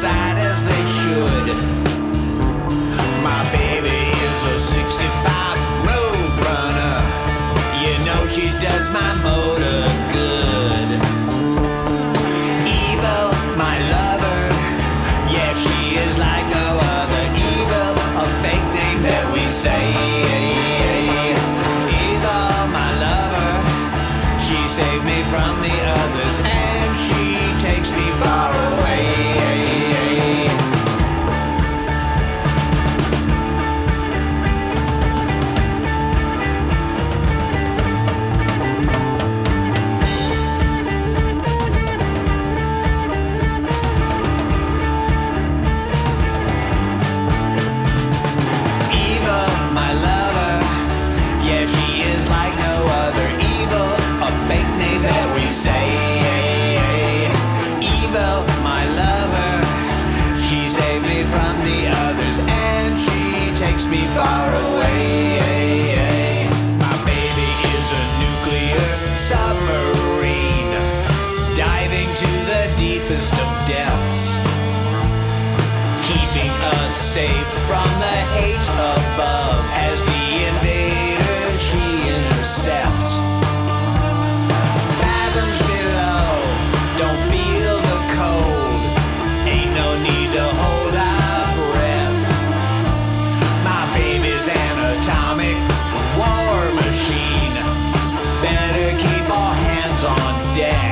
side as they should. My baby is a 65 road runner. You know she does my motor good. Evil, my lover. Yeah, she is like no other. Evil, a fake name that we say. Evil, my lover. She saved me from the others, and she takes me far away. Evil, my lover. Yeah, she is like no other. Evil, a fake name that we say. Evil, my lover. She saved me from the others, and she takes me far away. My baby is a nuclear submarine, diving to the deepest of depths, keeping us safe from the hate above as the invader she intercepts. Fathoms below, don't feel the cold, ain't no need to hold our breath. My baby's an atomic war machine, better keep our hands on deck.